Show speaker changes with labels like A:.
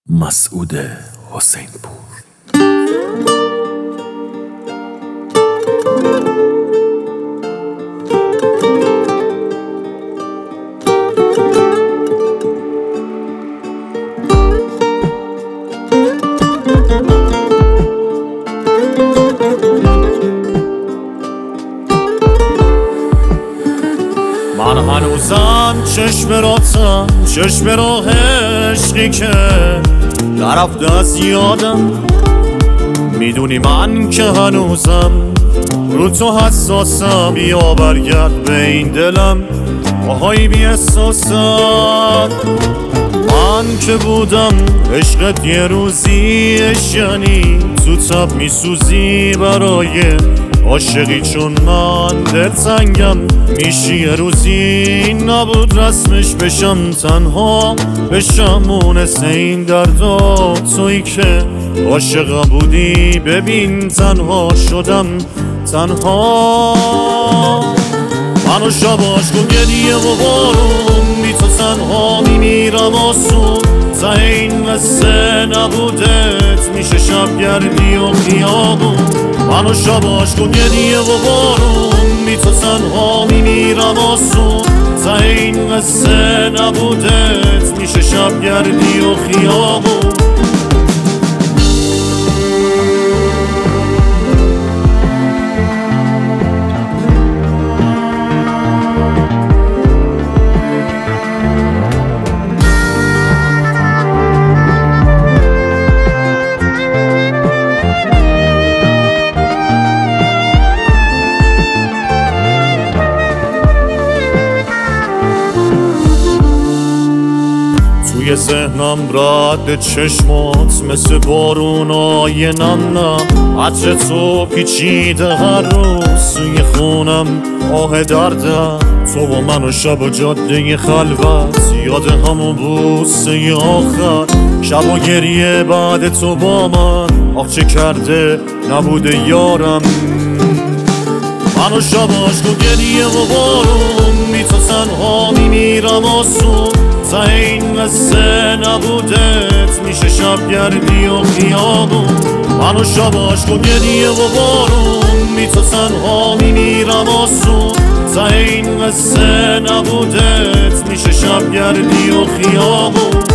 A: مسعود حسین پور.
B: من هنوزم چشم راتم، چشم راه عشقی که نرفته از یادم. میدونی من که هنوزم رو تو حساسم، بیا برگرد به این دلم آهای بی احساسم. من که بودم عشقت یه روزی اشیانی، تو تب میسوزی برای عاشقی چون من دلتنگم. میشی یه روزی نبود رسمش بشم تنها، بشم مونس این دردا. تویی که عاشقم بودی ببین تنها شدم تنها. منو شباش کن گریه و بارون، بی تو تنها میمیرم آسون. ته این قصه نبودت میشه شب گردی و خیابون. منو شباش کن گریه و بارون، بی تو تنها میمیرم آسون. ته این قصه نبودت میشه شب گردی و خیابون. توی ذهنم رد چشمات مثل بارونای نم نم. عطر تو پیچیده هر روز توی خونم آه دردم. تو و من و شب و جاده خلوت، یاد همون بوسه آخر. شب و گریه بعد تو با من، آخ چه کرده نبوده یارم. منو شباش کن گریه و بارون، بی تو تنها میمیرم آسون. ته این قصه نبودت میشه شب گردی و خیابون. منو شباش کن گریه و بارون، بی تو تنها میمیرم آسون. ته این قصه نبودت میشه شب گردی و خیابون.